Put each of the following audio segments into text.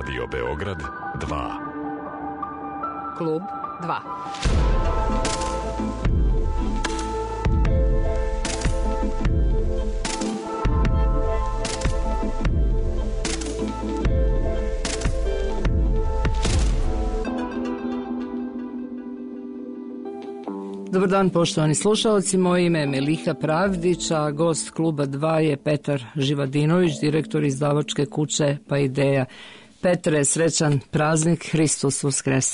Radio Beograd 2. Klub 2. Dobar dan, poštovani slušalci. Moje ime je Miliha Pravdić, a gost Kluba 2 je Petar Živadinović, direktor izdavačke kuće Pa Ideja. Petre, srećan praznik, Hristos Vaskrese.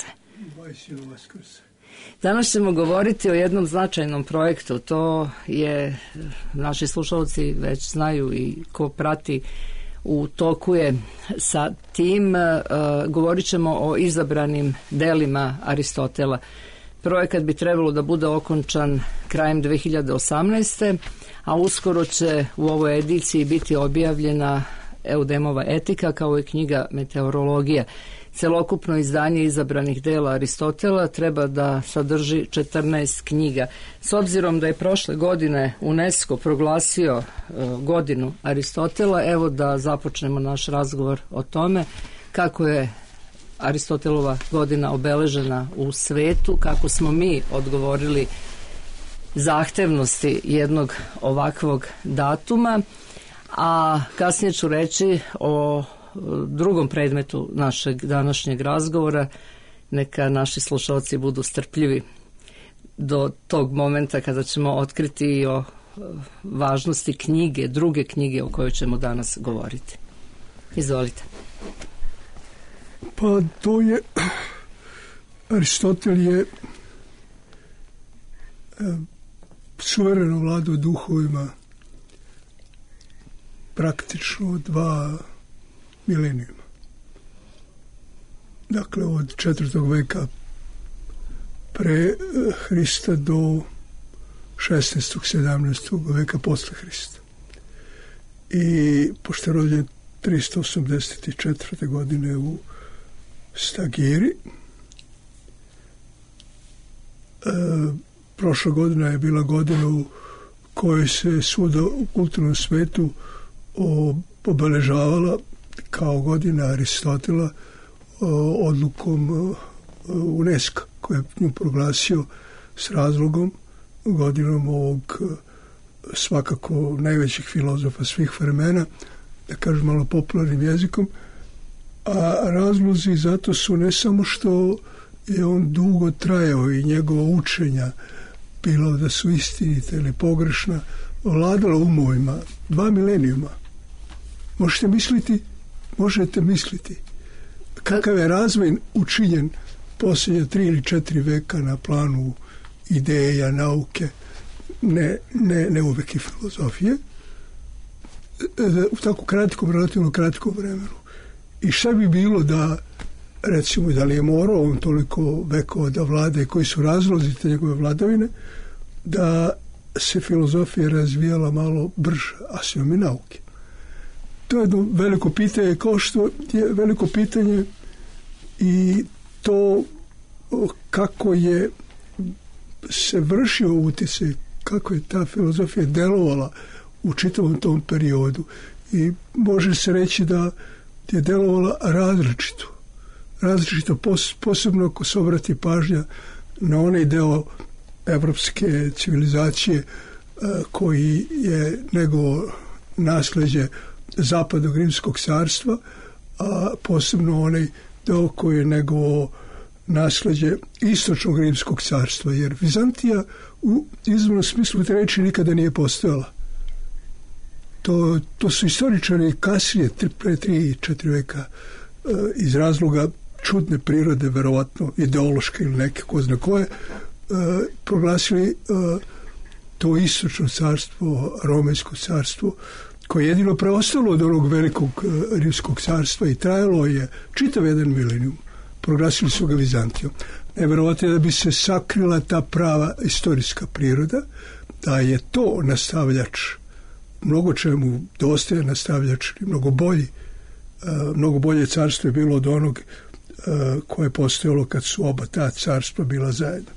Danas ćemo govoriti o jednom značajnom projektu. To je, naši slušalci već znaju i ko prati, u toku je sa tim. Govorit ćemo o izabranim delima Aristotela. Projekat bi trebalo da bude okončan krajem 2018. a uskoro će u ovoj ediciji biti objavljena Eudemova etika kao i knjiga Meteorologija. Celokupno izdanje izabranih dela Aristotela treba da sadrži 14 knjiga. S obzirom da je prošle godine UNESCO proglasio godinu Aristotela, evo da započnemo naš razgovor o tome kako je Aristotelova godina obeležena u svetu, kako smo mi odgovorili zahtevnosti jednog ovakvog datuma, a kasnije ću reći o drugom predmetu našeg današnjeg razgovora. Neka naši slušalci budu strpljivi do tog momenta kada ćemo otkriti o važnosti knjige, druge knjige o kojoj ćemo danas govoriti. Izvolite. Pa to je, Aristotel je suvereno vladao duhovima praktično 2 milenijuma. Dakle, od 4. veka pre Hrista do 16. 17. veka posle Hrista. I pošto je rođen 384. godine u Stagiri. Prošla godina je bila godina u kojoj se svuda u kulturnom svetu obeležavala kao godina Aristotela odlukom UNESCO, koji je nju proglasio s razlogom godinom ovog svakako najvećih filozofa svih vremena, da kažem malo popularnim jezikom. A razlozi zato su ne samo što je on dugo trajao i njegova učenja, bilo da su istinite ili pogrešna, vladala umovima 2 milenijuma. Možete misliti kakav je razvoj učinjen posljednje 3 ili 4 veka na planu ideja, nauke, ne uvek i filozofije, u tako relativno kratkom vremenu. I šta bi bilo da, recimo, da li je morao on toliko vekova da vlada i koji su razlozi te njegove vladavine, da se filozofija razvijala malo brže, a sve i nauke. To je jedno veliko pitanje, kao što je veliko pitanje i to kako je se vršio utjecaj, kako je ta filozofija delovala u čitavom tom periodu. I može se reći da je delovala različito, posebno ako se obrati pažnja na onaj deo evropske civilizacije koji je nego nasleđe zapadnog rimskog carstva, a posebno onaj deo koji je nego nasleđe istočnog rimskog carstva, jer Vizantija u izvornom smislu te reči nikada nije postojala. To su istoričari kasnije, pre 3-4 veka, iz razloga čudne prirode, verovatno ideološke ili neke, ko zna koje, proglasili to istočno carstvo, Romejsko carstvo, koje je jedino preostalo od onog velikog rimskog carstva i trajalo je čitav jedan milenijum. Proglasili su ga Vizantijom. Neverovatno je da bi se sakrila ta prava istorijska priroda, da je to nastavljač mnogo čemu dostaje nastavljač, mnogo bolje carstvo je bilo od onog koje je postojalo kad su oba ta carstva bila zajedno.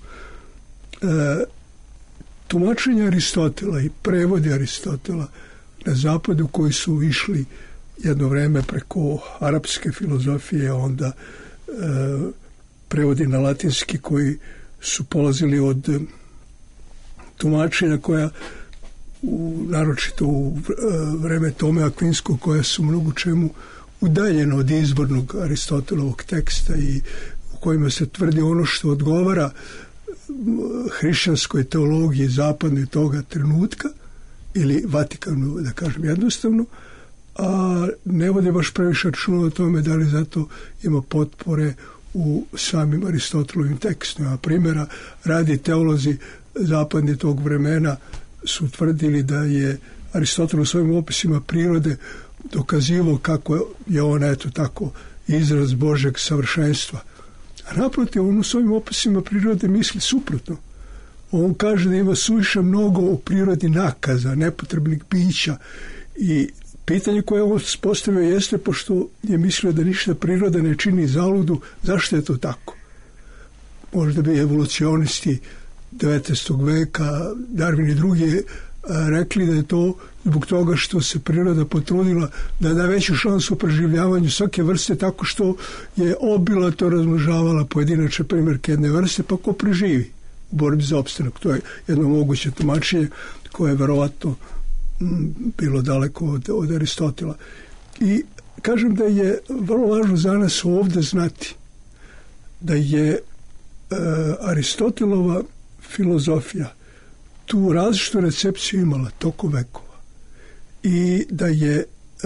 Tumačenje Aristotela i prevodi Aristotela na zapadu koji su išli jedno vreme preko arapske filozofije, onda prevodi na latinski koji su polazili od tumačenja koja naročito u vreme Tome Akvinskog, koja su mnogo čemu udaljeno od izvornog Aristotelovog teksta i u kojima se tvrdi ono što odgovara hrišćanskoj teologiji zapadnoj toga trenutka ili Vatikanu, da kažem jednostavno, a ne vode baš previše računa o tome da li zato ima potpore u samim Aristotelovim tekstima. Primjera radi teolozi zapadni tog vremena su tvrdili da je Aristotel u svojim opisima prirode dokazivao kako je ona, eto tako, izraz Božeg savršenstva. A naprotiv, on u svojim opisima prirode misli suprotno. On kaže da ima suviše mnogo u prirodi nakaza, nepotrebnih bića, i pitanje koje on postavio jeste, pošto je mislio da ništa priroda ne čini zaludu, zašto je to tako? Možda bi evolucionisti 19. veka, Darwin i drugi, rekli da je to zbog toga što se priroda potrudila da da veću šansu u preživljavanju svake vrste tako što je obilato razmnožavala pojedinačne primjerke jedne vrste, pa ko preživi u borbi za opstanak. To je jedno moguće tumačenje koje je verovatno bilo daleko od Aristotela. I kažem da je vrlo važno za nas ovdje znati da je Aristotelova filozofija tu različitu recepciju imala tokom vekova i da je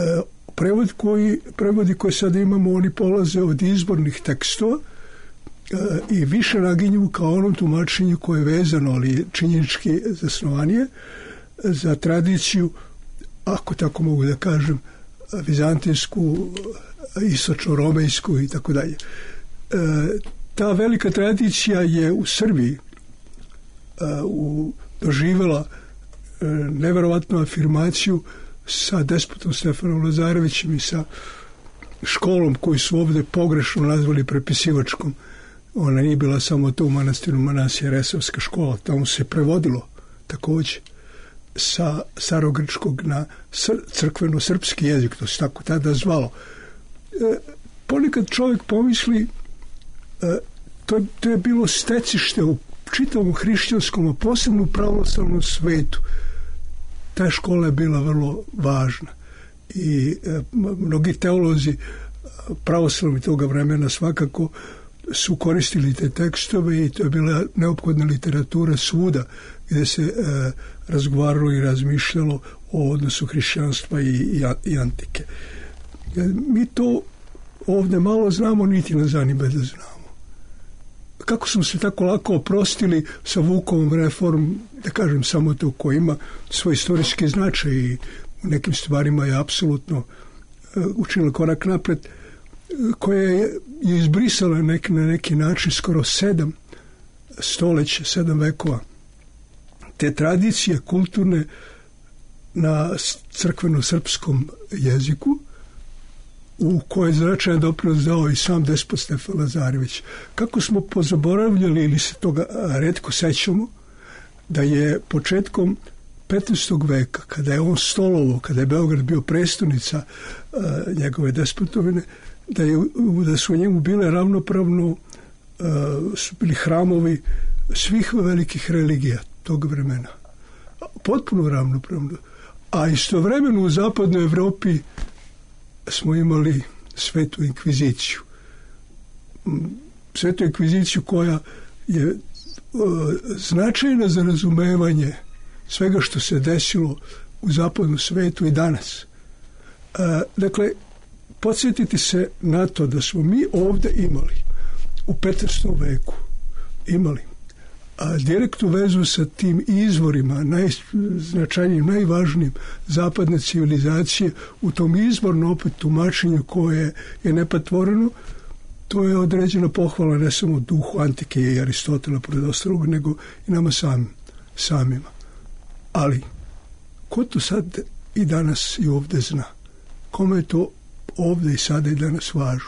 prevodi koje sada imamo, oni polaze od izbornih tekstova i više naginju kao onom tumačenju koje je vezano, ali činjenički zasnovanije, za tradiciju, ako tako mogu da kažem, vizantijsku, istočno-romejsku i tako dalje. Ta velika tradicija je u Srbiji doživjela neverovatnu afirmaciju sa despotom Stefanom Lazarevićem i sa školom koju su ovdje pogrešno nazvali prepisivačkom. Ona nije bila samo to u manastiru Manasija Resavska škola, tamo se prevodilo također sa starogrčkog na crkveno-srpski jezik, to se tako tada zvalo. Ponekad čovjek pomisli, to je bilo stecište u čitavom hrišćanskom, a posebno u pravoslavnom svetu. Ta škola je bila vrlo važna i mnogi teolozi pravoslavni toga vremena svakako su koristili te tekstove i to je bila neophodna literatura svuda gdje se razgovaralo i razmišljalo o odnosu hrišćanstva i antike. Mi to ovdje malo znamo, niti nas zanima da znamo. Kako smo se tako lako oprostili sa Vukovom reformom, da kažem samo to, koji ima svoj istorijski značaj i u nekim stvarima je apsolutno učinila korak napred, koja je izbrisala na neki način skoro 7 stoljeća, 7 vekova te tradicije kulturne na crkveno-srpskom jeziku, u kojoj je značajan doprinos dao i sam despot Stefan Lazarević. Kako smo pozaboravljali ili se toga retko sećamo, da je početkom 15. veka, kada je on stolovo, kada je Beograd bio prestonica njegove despotovine, da su u njemu bile ravnopravno, su bili hramovi svih velikih religija tog vremena. Potpuno ravnopravno. A istovremeno u zapadnoj Evropi smo imali svetu inkviziciju. Svetu inkviziciju koja je značajna za razumevanje svega što se desilo u zapadnom svetu i danas. Dakle, podsjetiti se na to da smo mi ovdje imali u 15. veku direktnu vezu sa tim izvorima, najznačajnijim, najvažnijim zapadne civilizacije, u tom izvornom opet tumačenju koje je nepatvoreno. To je određena pohvala ne samo duhu antike i Aristotela pored ostalog, nego i nama samima. Ali, ko to sad i danas i ovdje zna? Kome je to ovdje i sada i danas važno?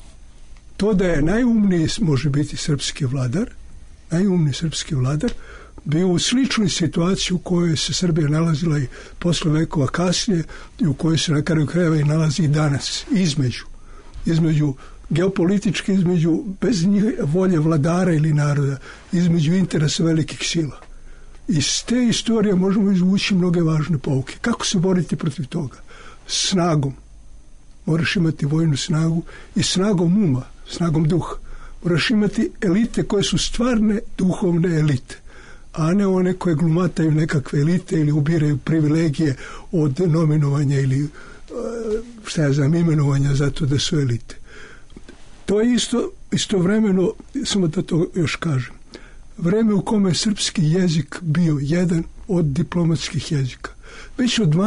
To da je najumniji može biti srpski vladar, bio u sličnoj situaciji u kojoj se Srbija nalazila i posle vekova kasnije i u kojoj se na kraju krajeva i nalazi i danas, između geopolitički, između bez volje vladara ili naroda, između interesa velikih sila. Iz te istorije možemo izvući mnoge važne pouke. Kako se boriti protiv toga? Snagom. Moraš imati vojnu snagu i snagom uma, snagom duha. Moraš imati elite koje su stvarne duhovne elite, a ne one koje glumataju nekakve elite ili ubiraju privilegije od nominovanja ili imenovanja zato da su elite. To je istovremeno, samo da to još kažem, vreme u kome je srpski jezik bio jedan od diplomatskih jezika. Već od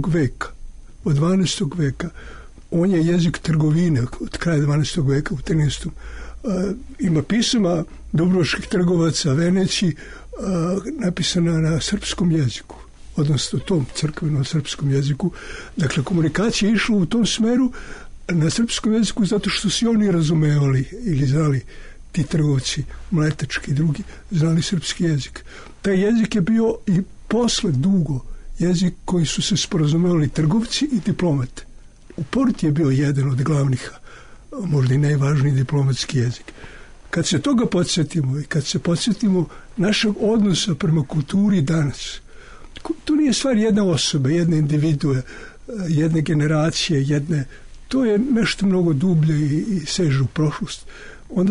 12. veka, on je jezik trgovine od kraja 12. veka u 13. Ima pisama dubrovačkih trgovaca Veneciji napisana na srpskom jeziku, odnosno tom crkvenom srpskom jeziku. Dakle, komunikacija je išla u tom smeru na srpskom jeziku zato što su oni razumevali ili znali, ti trgovci, mletački i drugi, znali srpski jezik. Taj jezik je bio i posle dugo jezik koji su se sporazumevali trgovci i diplomate. U Porti je bio jedan od glavnih, možda i najvažniji diplomatski jezik. Kad se toga podsjetimo i kad se podsjetimo našeg odnosa prema kulturi danas, to nije stvar jedne osobe, jedne individue, jedne generacije, to je nešto mnogo dublje i seže u prošlost. Onda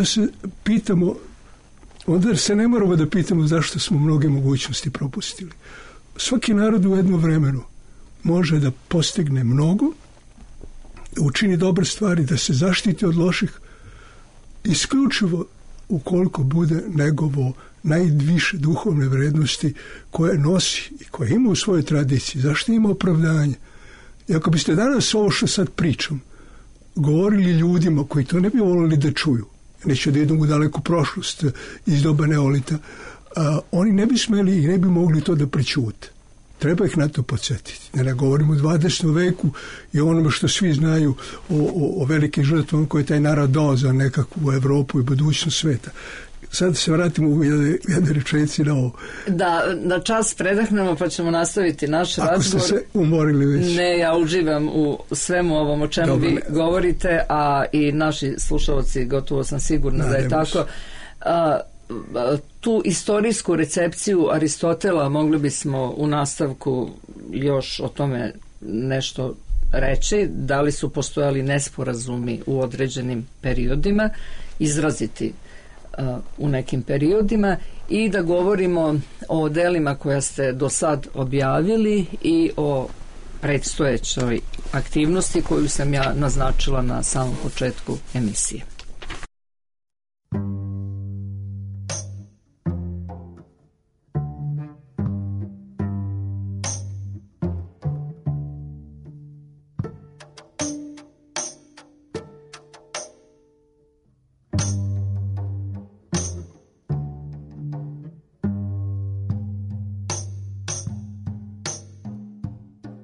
se ne moramo da pitamo zašto smo mnoge mogućnosti propustili. Svaki narod u jednom vremenu može da postigne mnogo, da učini dobre stvari, da se zaštiti od loših, isključivo ukoliko bude njegovo najviše duhovne vrednosti koje nosi i koje ima u svojoj tradiciji. Zašto ima opravdanje? I ako biste danas ovo što sad pričam govorili ljudima koji to ne bi volili da čuju, neću da idem u daleku prošlost iz doba neolita, oni ne bi smeli i ne bi mogli to da prećute. Treba ih na to podsjetiti. Ne govorimo o 20. veku i onome što svi znaju o velikim žrtvama koje je taj narod dao za nekakvu Evropu i budućnost sveta. Sad se vratimo u jedne rečenici na ovo. Da, na čas predahnemo pa ćemo nastaviti naš razgovor. Ako ste se umorili već. Ne, ja uživam u svemu ovom o čemu vi govorite, a i naši slušalci, gotovo sam sigurna da je tako. Tu istorijsku recepciju Aristotela mogli bismo u nastavku još o tome nešto reći, da li su postojali nesporazumi u određenim periodima, izraziti u nekim periodima, i da govorimo o delima koja ste do sad objavili i o predstojećoj aktivnosti koju sam ja naznačila na samom početku emisije.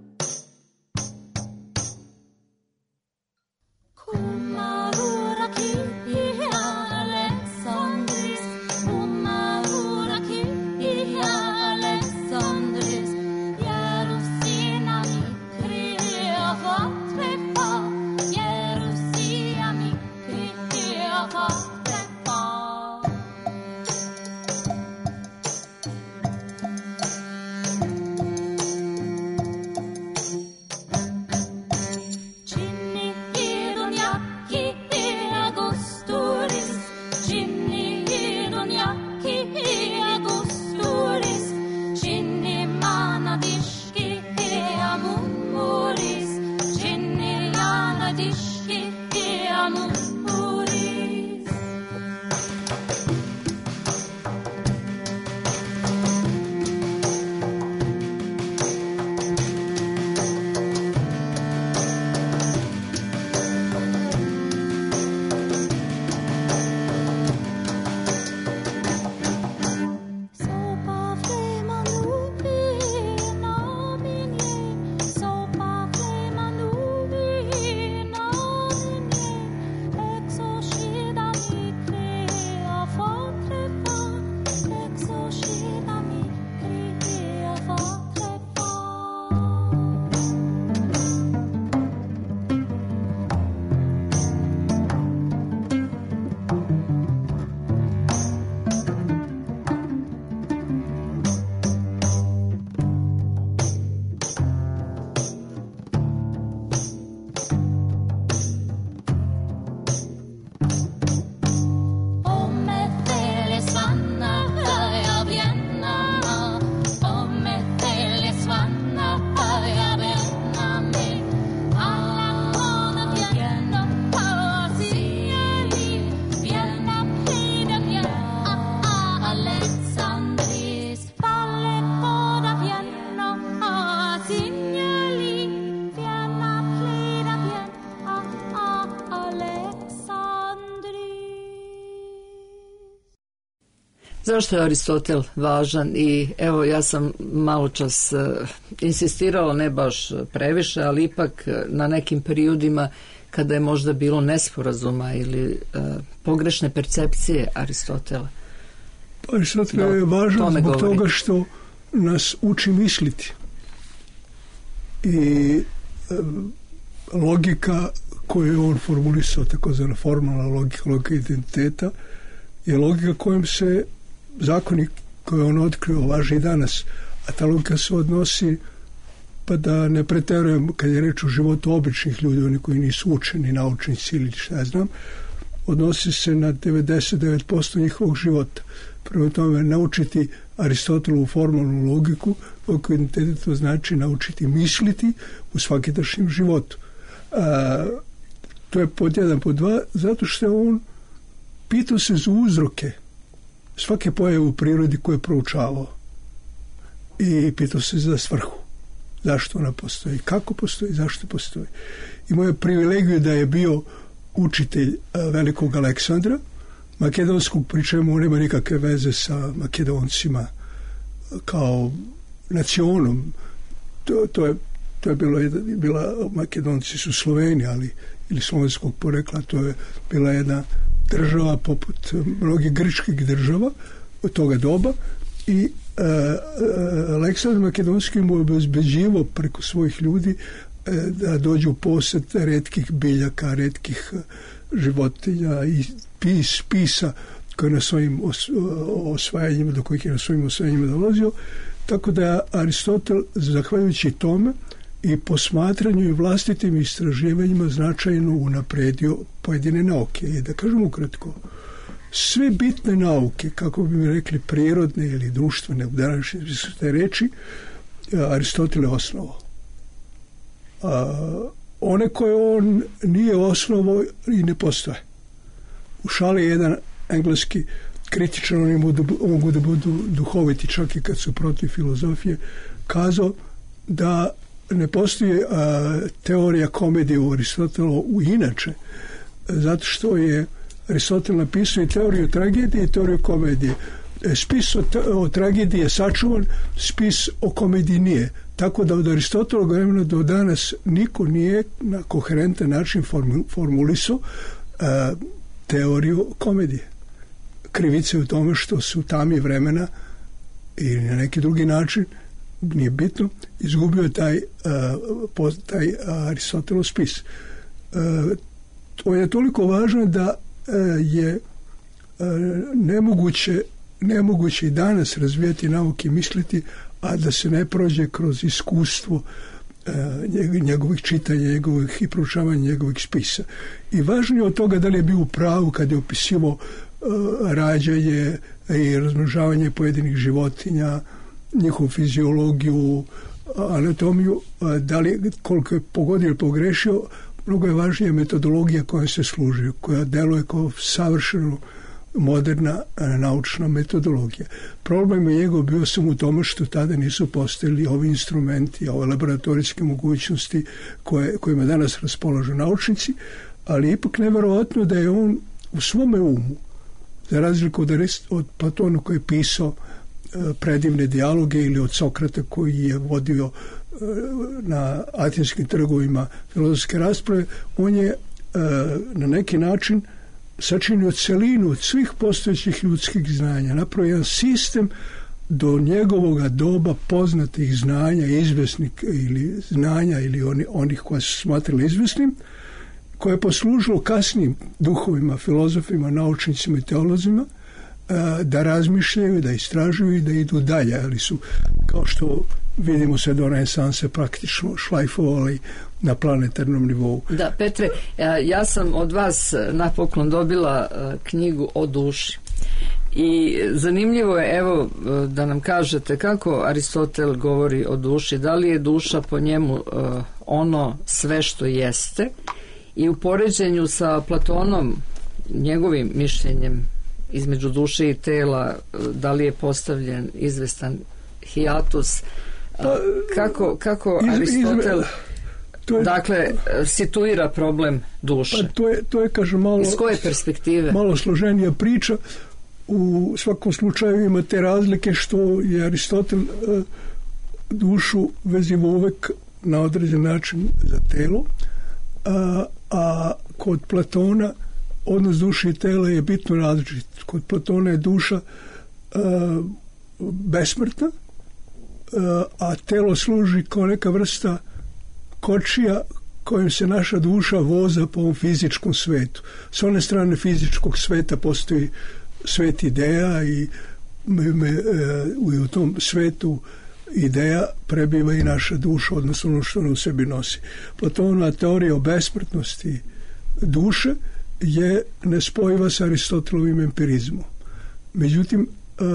Kumarura ki Zašto je Aristotel važan? I evo, ja sam malo čas insistirala, ne baš previše, ali ipak na nekim periodima kada je možda bilo nesporazuma ili pogrešne percepcije Aristotela. Aristotel je važan zbog toga što nas uči misliti. I logika koju je on formulisao, takozvana formalna logika identiteta, je logika kojom se zakoni koje on otkrio važe i danas. A ta logika se odnosi, pa da ne preterujem kad je reč o životu običnih ljudi, oni koji nisu učeni, naučnici ili šta ja znam, odnosi se na 99% njihovog života. Prema tome, naučiti Aristotelovu formalnu logiku oko identiteta, to znači naučiti misliti u svakidašnjem životu. To je pod 1, pod 2, zato što je on pitao se za uzroke svake pojave u prirodi koje je proučavao i pitao se za svrhu, zašto ona postoji, kako postoji, zašto postoji. Imao je privilegiju da je bio učitelj velikog Aleksandra Makedonskog, pri čemu nema nikakve veze sa Makedoncima kao nacionom. To je bila Makedonci su Sloveni, ali ili slovenskog porekla, to je bila jedna država poput mnogih grčkih država od toga doba i Aleksandar Makedonski mu je obezbeđivao preko svojih ljudi da dođu u posjed retkih biljaka, retkih životinja i spisa koje na svojim osvajanjima, do kojih je na svojim osvajanjima dolazio, tako da je Aristotel, zahvaljujući tome i posmatranju i vlastitim istraživanjima, značajno unapredio pojedine nauke. I da kažem ukratko, sve bitne nauke, kako bi mi rekli prirodne ili društvene, u današnjem smislu te reči, Aristotel je osnovao. One koje on nije osnovao i ne postoje. U šali je jedan engleski kritičan, oni mogu da budu duhoviti čak i kad su protiv filozofije, kazao da ne postoji teorija komedije u Aristotelu inače, zato što je Aristotel napisao i teoriju tragedije i teoriju komedije. Spis o tragediji je sačuvan, spis o komediji nije. Tako da od Aristotelovog vremena do danas niko nije na koherentan način formulisao teoriju komedije. Krivica je u tome što su tami vremena ili na neki drugi način, nije bitno, izgubio taj Aristotelov spis. To je toliko važno da je nemoguće i danas razvijati nauke i misliti, a da se ne prođe kroz iskustvo njegovih čitanja, njegovih i proučavanja njegovih spisa. I važnije od toga da li je bio u pravu kad je opisivao rađanje i razmnožavanje pojedinih životinja, njihovu fiziologiju, anatomiju, da li koliko je pogodio ili pogrešio, mnogo je važnija metodologija koja se služi, koja deluje kao savršeno moderna naučna metodologija. Problem je njegov bio sam u tome što tada nisu postojali ovi instrumenti, ove laboratorijske mogućnosti kojima danas raspolažu naučnici, ali ipak neverovatno da je on u svome umu, za razliku od Platona koji je pisao predivne dijaloge ili od Sokrata koji je vodio na atenskim trgovima filozofske rasprave, on je na neki način sačinio celinu od svih postojećih ljudskih znanja, napravio jedan sistem do njegovog doba poznatih znanja, izvesnih ili znanja ili onih koja su smatrali izvesnim, koje je poslužilo kasnim duhovima, filozofima, naučnicima i teolozima da razmišljaju, da istražuju i da idu dalje, ali su, kao što vidimo sve do renesanse, praktično šlajfovali na planetarnom nivou. Da, Petre, ja sam od vas napokon dobila knjigu o duši. I zanimljivo je, evo, da nam kažete kako Aristotel govori o duši, da li je duša po njemu ono sve što jeste, i u poređenju sa Platonom, njegovim mišljenjem između duše i tela, da li je postavljen izvestan hijatus, kako Aristotel dakle situira problem duše? To je kažem malo, iz koje perspektive? Malo složenija priča. u svakom slučaju ima te razlike što je Aristotel dušu vezivo uvek na određen način za telo, a kod Platona odnos duše i tela je bitno različit. Kod Platona je duša besmrtna, a telo služi kao neka vrsta kočija kojim se naša duša voza po ovom fizičkom svetu. S one strane fizičkog sveta postoji svet ideja i u tom svetu ideja prebiva i naša duša, odnosno ono što ona u sebi nosi. Platonova teorija o besmrtnosti duše je nespojiva sa Aristotelovim empirizmom. Međutim,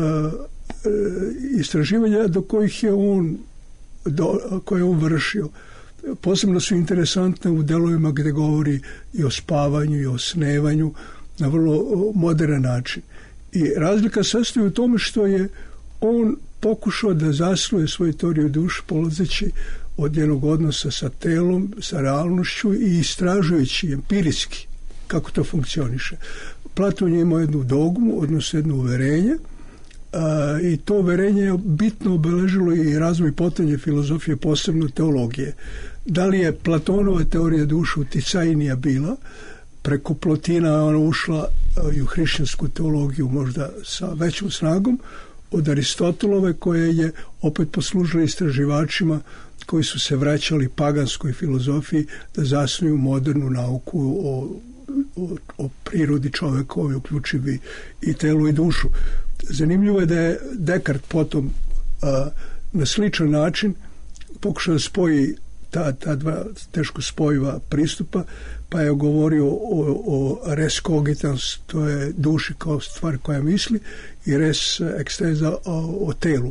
istraživanja do kojih je koje je on vršio posebno su interesantne u delovima gde govori i o spavanju i o snevanju na vrlo modern način. I razlika sastoji u tome što je on pokušao da zasluje svoju teoriju duše polazeći od jednog odnosa sa telom, sa realnošću i istražujući empirijski kako to funkcioniše. Platon je imao jednu dogmu, odnosno jedno uverenje, i to uverenje je bitno obeležilo i razvoj potanje filozofije, posebno teologije. Da li je Platonova teorija duše uticajnija bila, preko Plotina ona ušla i u hrišćansku teologiju možda sa većom snagom od Aristotelove, koje je opet poslužila istraživačima koji su se vraćali paganskoj filozofiji da zasnuju modernu nauku o prirodi čovekove, uključivi i telu i dušu. Zanimljivo je da je Descartes potom na sličan način pokušao da spoji ta dva teško spojiva pristupa, pa je govorio o res cogitans, to je duši kao stvar koja misli, i res extensa o telu.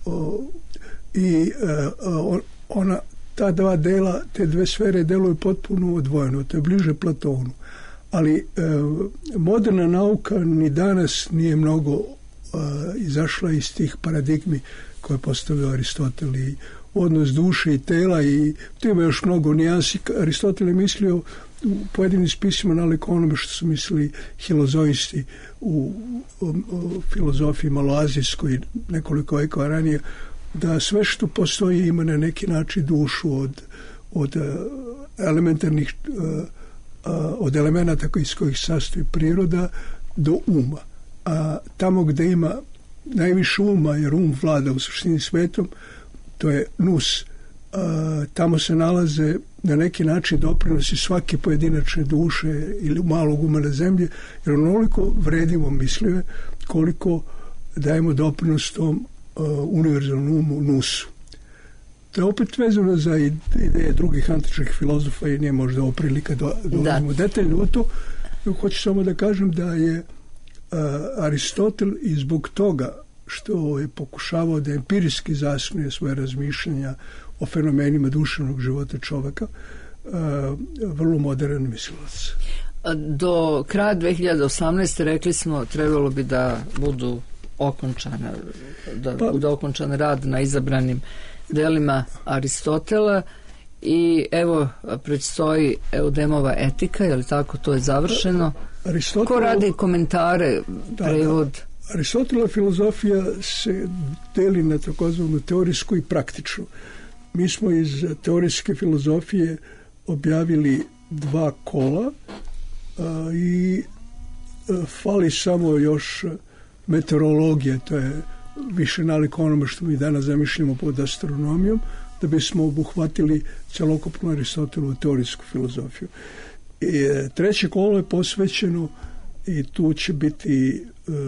Ta dva dela, te dve sfere deluju potpuno odvojeno, to je bliže Platonu. Ali moderna nauka ni danas nije mnogo izašla iz tih paradigmi koje je postavio Aristotel i odnos duše i tela, i tu ima još mnogo nijansi. Aristotel je mislio u pojedinim spisima nalik onome što su mislili hilozoisti u filozofiji maloazijskoj nekoliko vekova ranije, da sve što postoji ima na neki način dušu od elementarnih od elemenata iz kojih sastoji priroda do uma. A tamo gde ima najviše uma, jer vlada u suštini svetom, to je nous. Tamo se nalaze na neki način doprinosi svake pojedinačne duše ili malog uma na zemlji, jer onoliko vredimo mislive koliko dajemo doprinos tom univerzalnom umu, nusu. To je opet vezano za ideje drugih antičnih filozofa i nije možda ovo prilika da ulazimo detaljno u to. Hoću samo da kažem da je Aristotel i zbog toga što je pokušavao da empirijski zasnuje svoje razmišljanja o fenomenima duševnog života čoveka, vrlo modern mislilac. Do kraja 2018. rekli smo trebalo bi da budu okončana, bude okončan rad na izabranim delima Aristotela i evo predstoji Eudemova etika, je li tako, to je završeno? Ko radi komentare, prevod? Aristotelova filozofija se deli na takozvanu teorijsku i praktičnu. Mi smo iz teorijske filozofije objavili 2 kola i fali samo još meteorologija, to je više nalik onome što mi danas zamišljamo pod astronomijom, da bismo obuhvatili celokupnu Aristotelovu teorijsku filozofiju. I 3. kolo je posvećeno, i tu će biti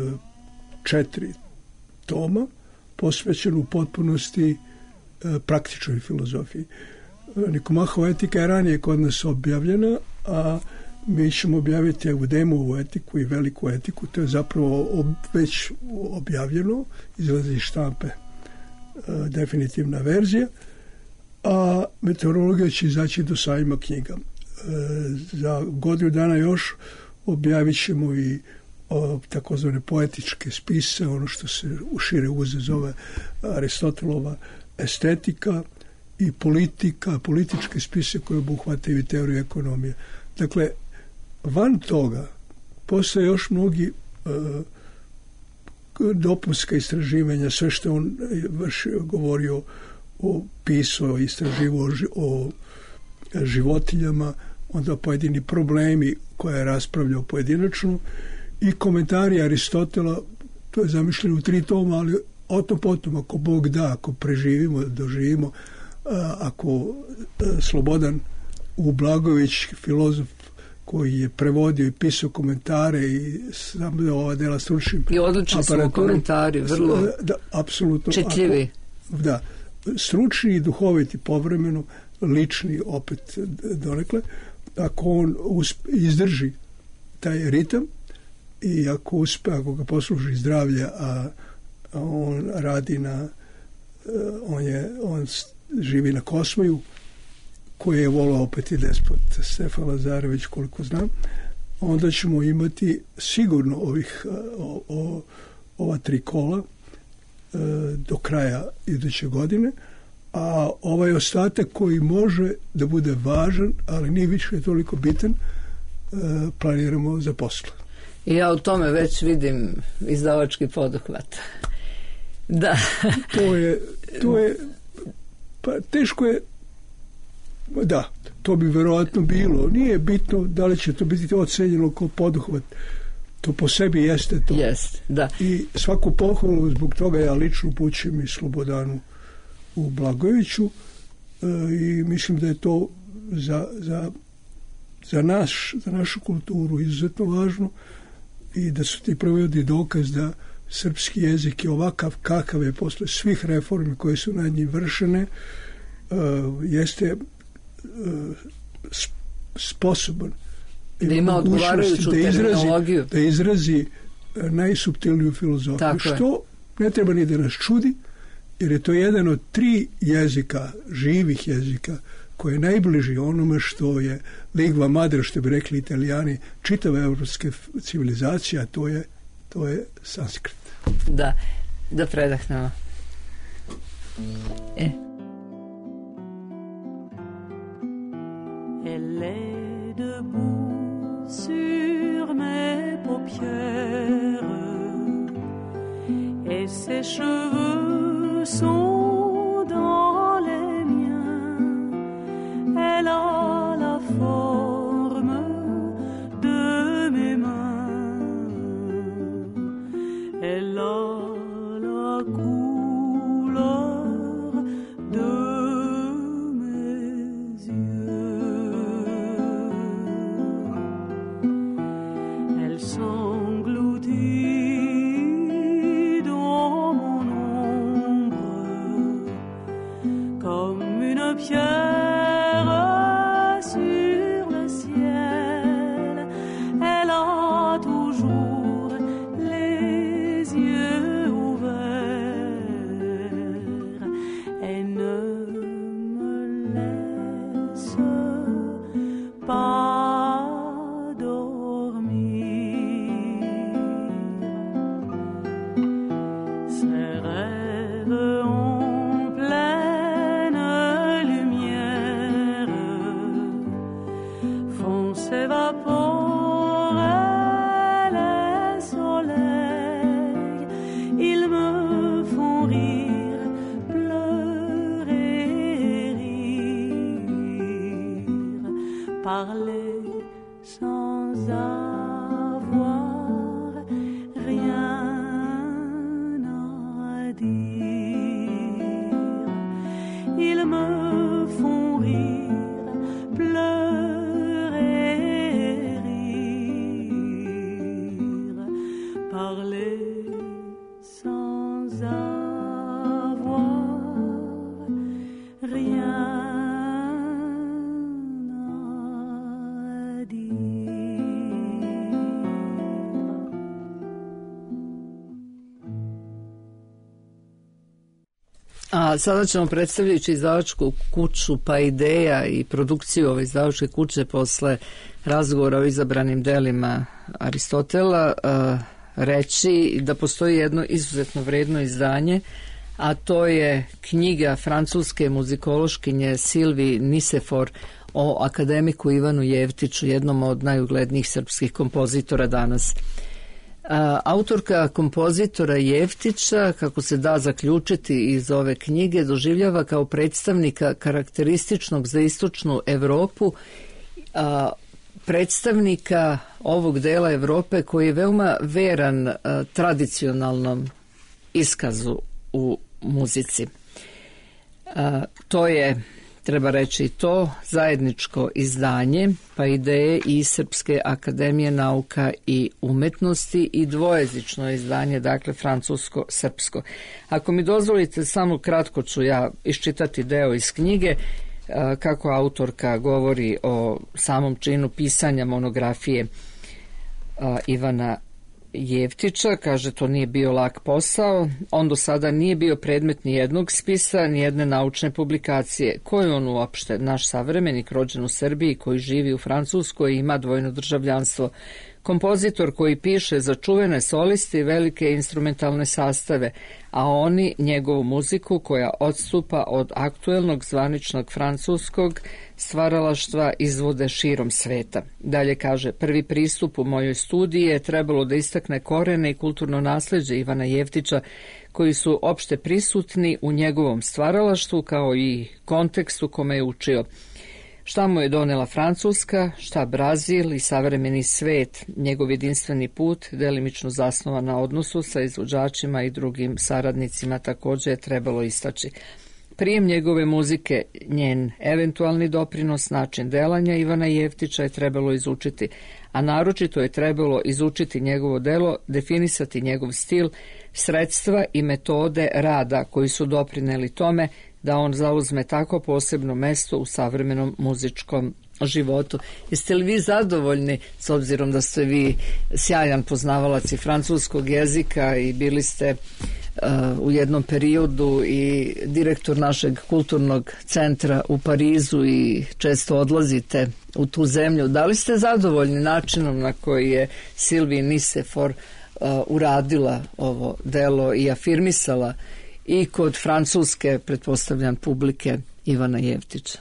4 toma, posvećeno u potpunosti praktičnoj filozofiji. Nikomahova etika je ranije kod nas objavljena, a mi ćemo objaviti Eudemovu etiku i veliku etiku, to je zapravo već objavljeno, izlazi iz štampe definitivna verzija, a meteorologija će izaći do sajma knjiga. Za godinu dana još objavit ćemo i takozvane poetičke spise, ono što se u šire uze zove Aristotelova estetika, i politika, političke spise koje obuhvataju i teoriju ekonomije. Dakle, van toga postoje još mnogi dopunska istraživanja, sve što on govorio, pisao, istraživao o životinjama, onda pojedini problemi koje je raspravljao pojedinačno i komentari Aristotela, to je zamišljeno u 3 toma, ali o tom potom, ako Bog da, ako preživimo, doživimo, ako Slobodan Blagojević, filozof koji je prevodio i pisao komentare i sam ova dela stručnim i odlični su komentari, vrlo apsolutno čitljivi. Da, stručni i duhoviti povremeno, lični opet donekle, ako on izdrži taj ritam i ako ga posluži zdravlje, a on radi on živi na Kosmoju, koje je volao opet i despot Stefan Lazarević, koliko znam, onda ćemo imati sigurno ova 3 kola do kraja iduće godine, a ovaj ostatak koji može da bude važan, ali nije više toliko bitan, planiramo za posle. I ja u tome već vidim izdavački poduhvat. Da. To je pa teško je. Da, to bi verovatno bilo. Nije bitno da li će to biti ocenjeno kao poduhvat. To po sebi jeste to. Jest, da. I svaku pohvalu zbog toga ja lično upućujem i Slobodanu u Blagojeviću i mislim da je to za našu kulturu izuzetno važno i da su ti prevodi dokaz da srpski jezik je ovakav kakav je posle svih reformi koje su nad njim vršene, jeste sposoban da ima odgovarajuću terminologiju, da izrazi najsuptilniju filozofiju, što ne treba ni da nas čudi, jer je to jedan od 3 jezika, živih jezika, koji je najbliži onome što je lingua madre, što bi rekli Italijani, čitave evropske civilizacije, a to je sanskrit. Da predahnemo. Elle est debout sur mes paupières et ses cheveux sont dans les miens. Elle a la forme de mes mains. Elle a la couleur de pierre sur le ciel, elle a toujours les yeux ouverts et ne me laisse pas dormir. Ses rêves ont pleine s'évaporer les soleils, ils me font rire, pleurer, rire, parler sans avoir rien à dire. Ils me font rire, pleurer, parler sans avoir rien à dire. A sada ćemo, predstavljajući izdavačku kuću pa ideja i produkciju ove izdavačke kuće posle razgovora o izabranim delima Aristotela, reći da postoji jedno izuzetno vredno izdanje, a to je knjiga francuske muzikološkinje Silvi Nisefor o akademiku Ivanu Jevtiću, jednom od najuglednijih srpskih kompozitora danas. Autorka kompozitora Jeftića, kako se da zaključiti iz ove knjige, doživljava kao predstavnika karakterističnog za istočnu Evropu, predstavnika ovog dela Evrope koji je veoma veran tradicionalnom iskazu u muzici. To je, treba reći to, zajedničko izdanje, pa ideje i Srpske akademije nauka i umetnosti i dvojezično izdanje, dakle francusko-srpsko. Ako mi dozvolite, samo kratko ću ja iščitati deo iz knjige, kako autorka govori o samom činu pisanja monografije Ivana Jeftića. Kaže, to nije bio lak posao, on do sada nije bio predmet ni jednog spisa, ni jedne naučne publikacije. Ko je on uopšte? Naš savremenik rođen u Srbiji koji živi u Francuskoj i ima dvojno državljanstvo. Kompozitor koji piše za čuvene solisti i velike instrumentalne sastave, a oni njegovu muziku koja odstupa od aktuelnog zvaničnog francuskog stvaralaštva izvode širom sveta. Dalje kaže, prvi pristup u mojoj studiji je trebalo da istakne korene i kulturno nasleđe Ivana Jeftića koji su opšte prisutni u njegovom stvaralaštvu kao i kontekstu kome je učio. Šta mu je donela Francuska, šta Brazil i savremeni svet, njegov jedinstveni put, delimično zasnovan na odnosu sa izvođačima i drugim saradnicima, također je trebalo istaći. Prijem njegove muzike, njen eventualni doprinos, način delanja Ivana Jeftića je trebalo izučiti, a naročito je trebalo izučiti njegovo delo, definisati njegov stil, sredstva i metode rada koji su doprineli tome da on zauzme tako posebno mesto u savremenom muzičkom životu. Jeste li vi zadovoljni, s obzirom da ste vi sjajan poznavalac i francuskog jezika i bili ste u jednom periodu i direktor našeg kulturnog centra u Parizu i često odlazite u tu zemlju. Da li ste zadovoljni načinom na koji je Sylvie Nicéphore uradila ovo delo i afirmisala i kod francuske, pretpostavljam, publike Ivana Jeftića?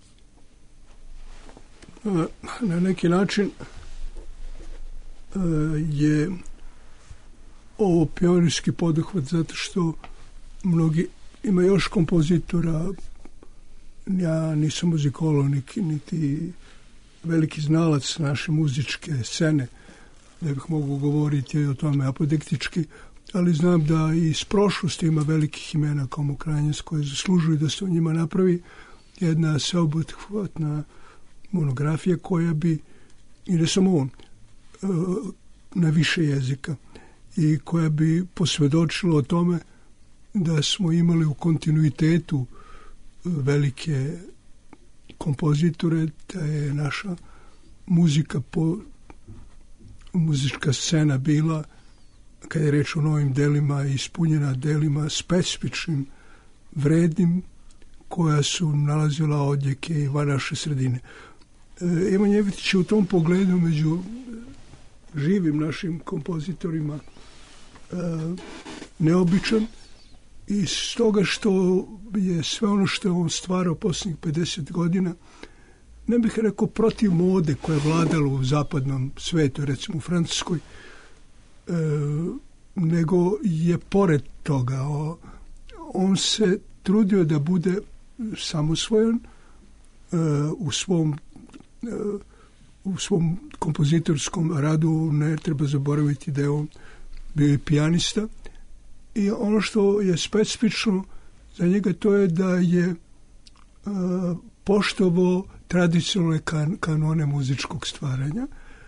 Na neki način je ovo pionirski poduhvat zato što mnogi, ima još kompozitora, ja nisam muzikolog niti veliki znalac naše muzičke scene, da bih mogu govoriti o tome apodiktički, ali znam da i iz prošlosti ima velikih imena kao Mokranjac koje zaslužuju da se o njima napravi jedna sveobuhvatna monografija koja bi, i ne samo on, na više jezika, i koja bi posvjedočila o tome da smo imali u kontinuitetu velike kompozitore, da je naša muzička scena bila, kad je reč o novim delima, ispunjena delima specifičnim, vrednim, koja su nalazila odjeke i van naše sredine. Ivan Jeftić je u tom pogledu među živim našim kompozitorima neobičan i stoga što je sve ono što je on stvarao posljednjih 50 godina, ne bih rekao protiv mode koja je vladala u zapadnom svetu, recimo u Francuskoj, nego je pored toga on se trudio da bude samosvojan u svom kompozitorskom radu. Ne treba zaboraviti da je on bio i pijanista i ono što je specifično za njega to je da je poštovao tradicionalne kanone muzičkog stvaranja.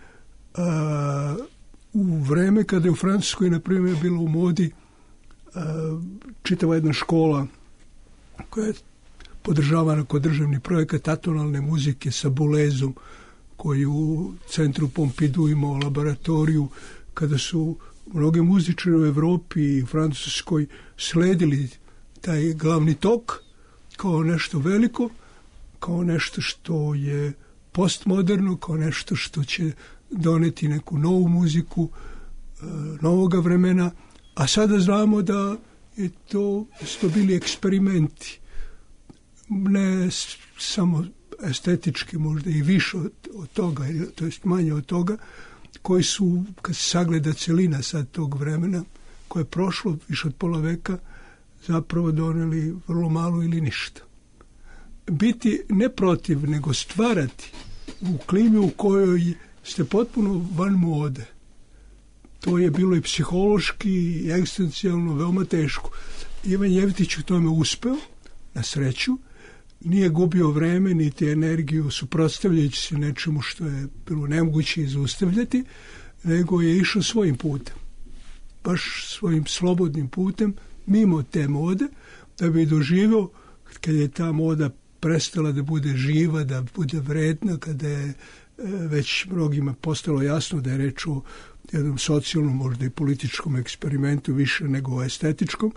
U vreme kada je u Francuskoj, na primjer, bilo u modi čitava jedna škola koja je podržavana kod državni projekat atonalne muzike sa Boulezom, koji u centru Pompidou imao laboratoriju, kada su mnoge muzičari u Evropi i Francuskoj sledili taj glavni tok kao nešto veliko, kao nešto što je postmoderno, kao nešto što će doneti neku novu muziku novoga vremena, a sada znamo da su to bili eksperimenti, ne samo estetički, možda i više od toga, to jest manje od toga, koji su, kad se sagleda celina sad tog vremena, koje je prošlo više od pola veka, zapravo doneli vrlo malo ili ništa. Biti ne protiv, nego stvarati u klimi u kojoj ste potpuno van mode. To je bilo i psihološki i egzistencijalno veoma teško. Ivan Jevtić u tome uspeo, na sreću, nije gubio vreme niti energiju suprotstavljajući se nečemu što je bilo nemoguće zaustavljati, nego je išao svojim putem. Baš svojim slobodnim putem, mimo te mode, da bi doživio, kad je ta moda prestala da bude živa, da bude vredna, kada je već mnogima postalo jasno da je reč o jednom socijalnom, možda i političkom eksperimentu više nego estetičkom,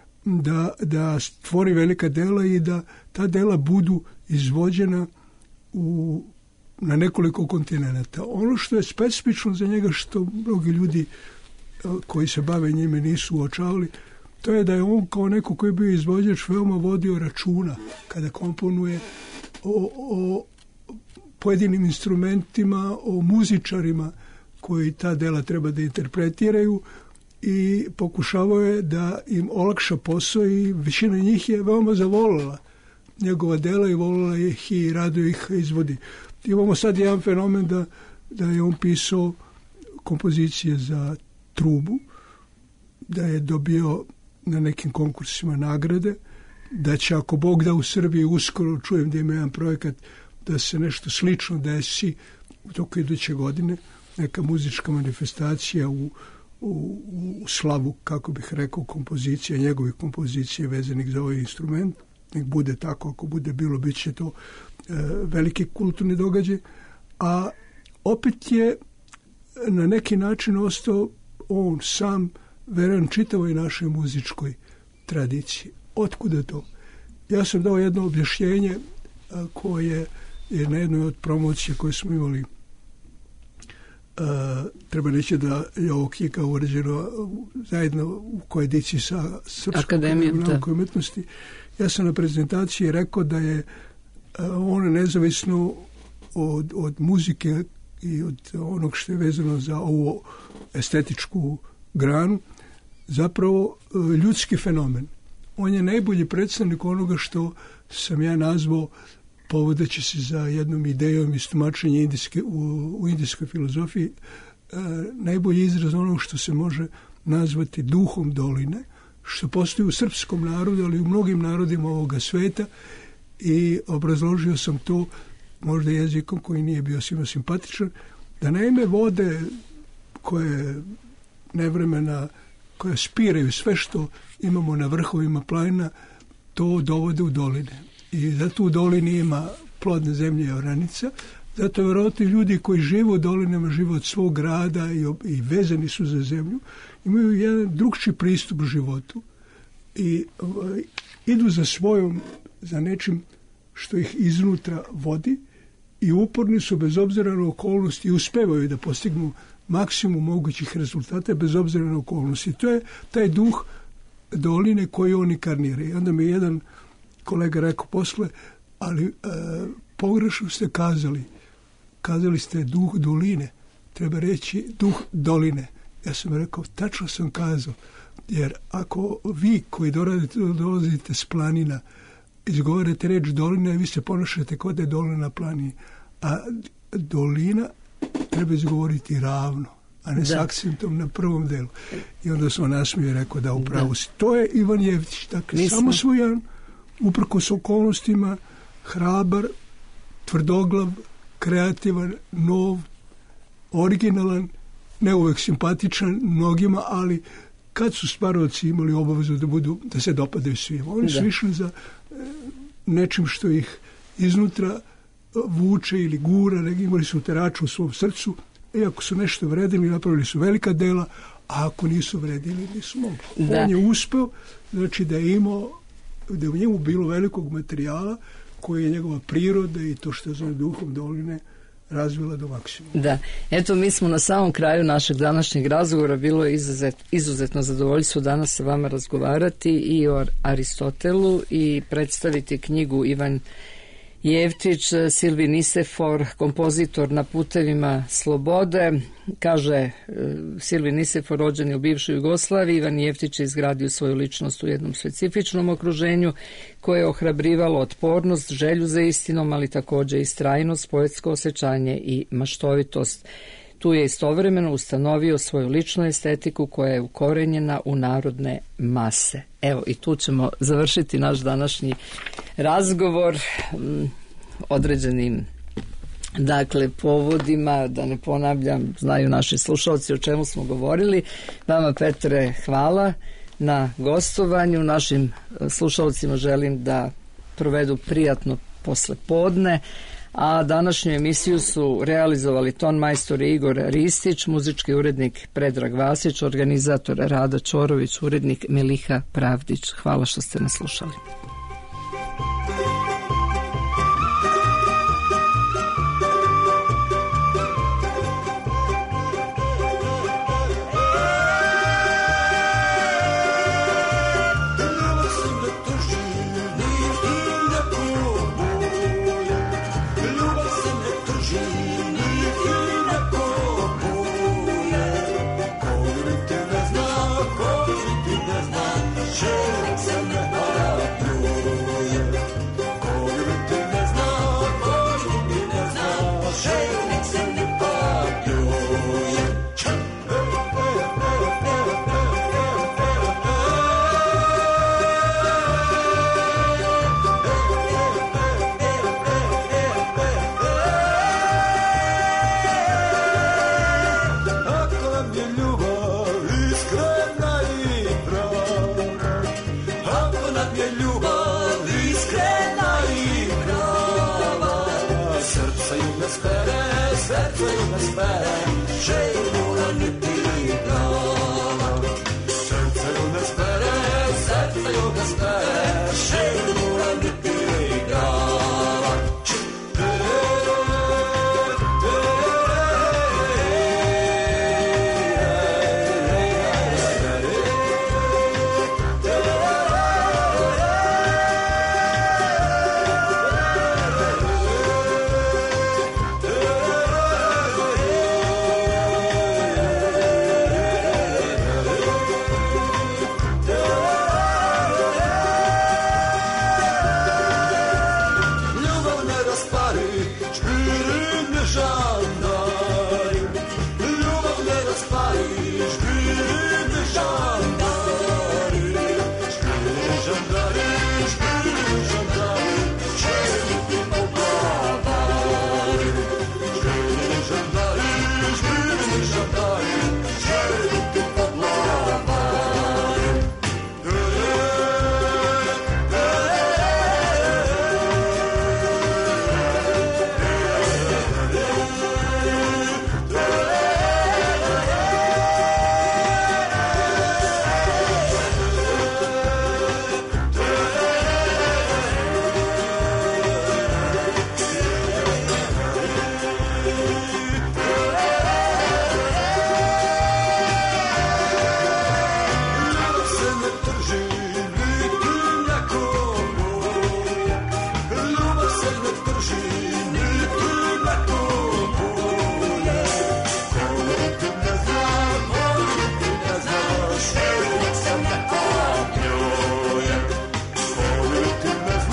da stvori velika dela i da ta dela budu izvođena na nekoliko kontinenta. Ono što je specifično za njega, što mnogi ljudi koji se bave njime nisu uočavali, to je da je on kao neko koji je bio izvođač veoma vodio računa kada komponuje o pojedinim instrumentima, o muzičarima koji ta dela treba da interpretiraju i pokušavao je da im olakša posao i većina njih je veoma zavolila njegova dela i volila ih i rado ih izvodi. Imamo sad jedan fenomen da je on pisao kompozicije za trubu, da je dobio na nekim konkursima nagrade, da će ako Bog da u Srbiji uskoro, čujem da ima jedan projekat da se nešto slično desi u toku iduće godine, neka muzička manifestacija u slavu, kako bih rekao, kompozicija, njegovih kompozicija vezanih za ovaj instrument. Nek bude tako, ako bude bilo, bit će to veliki kulturni događaj. A opet je na neki način ostao on sam veran čitavoj našoj muzičkoj tradiciji. Otkuda to? Ja sam dao jedno objašnjenje koje je na jednoj od promocija koje smo imali. Treba reći da je ovo knjiga urađeno zajedno u koediciji sa Srpskom akademijom umetnosti. Ja sam na prezentaciji rekao da je ono nezavisno od muzike i od onog što je vezano za ovu estetičku granu, zapravo ljudski fenomen. On je najbolji predstavnik onoga što sam ja nazvao, povodeći se za jednom idejom iz tumačenja u indijskoj filozofiji, najbolji izraz onog što se može nazvati duhom doline, što postoji u srpskom narodu, ali i u mnogim narodima ovoga sveta, i obrazložio sam to možda jezikom koji nije bio svima simpatičan, da naime vode koje nevremena, koje spiraju sve što imamo na vrhovima planina, to dovode u doline. I zato u dolini ima plodne zemlje i oranica. Zato vjerojatno ljudi koji žive u dolinama, žive od svog rada i vezani su za zemlju, imaju jedan drugčiji pristup životu i idu za nečim što ih iznutra vodi i uporni su bez obzira na okolnosti i uspevaju da postignu maksimum mogućih rezultata bez obzira na okolnosti. To je taj duh doline koji oni karniraju. I onda mi jedan kolega rekao posle, ali pogrešno ste kazali ste duh doline, treba reći duh doline. Ja sam rekao, tačno sam kazao, jer ako vi koji dolazite s planina izgovarate reč dolina, vi se ponašate kao da je dolina na planini, a dolina treba izgovoriti ravno, a ne s akcentom na prvom delu. I onda sam nasmio i rekao da upravo si. To je Ivan Jevtić, dakle, samosvojan, uprkos okolnostima, hrabar, tvrdoglav, kreativan, nov, originalan, ne uvek simpatičan mnogima, ali kad su stvaroci imali obavezu da se dopadaju svima. Oni su išli za nečim što ih iznutra vuče ili gura, imali su teraču u svom srcu, i ako su nešto vredili, napravili su velika dela, a ako nisu vredili, nisu mogli. On je uspeo, znači da je u njemu bilo velikog materijala koji je njegova priroda i to što je zove duhom doline razvila do maksimuma. Da, eto mi smo na samom kraju našeg današnjeg razgovora. Bilo je izuzetno zadovoljstvo danas sa vama razgovarati i o Aristotelu i predstaviti knjigu Ivan Jevtić, Silvi Nisefor, kompozitor na putevima slobode. Kaže, Silvi Nisefor rođen je u bivšoj Jugoslaviji, Ivan Jevtić je izgradio svoju ličnost u jednom specifičnom okruženju koje je ohrabrivalo otpornost, želju za istinom, ali također i istrajnost, poetsko osjećanje i maštovitost. Tu je istovremeno ustanovio svoju ličnu estetiku koja je ukorenjena u narodne mase. Evo, i tu ćemo završiti naš današnji razgovor određenim povodima, da ne ponavljam, znaju naši slušalci o čemu smo govorili. Vama, Petre, hvala na gostovanju. Našim slušalcima želim da provedu prijatno poslepodne. A današnju emisiju su realizovali tonmajstor Igor Ristić, muzički urednik Predrag Vasić, organizator Rada Ćorović, urednik Miliha Pravdić. Hvala što ste nas slušali.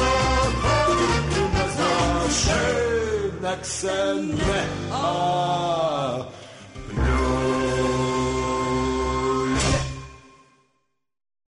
se ne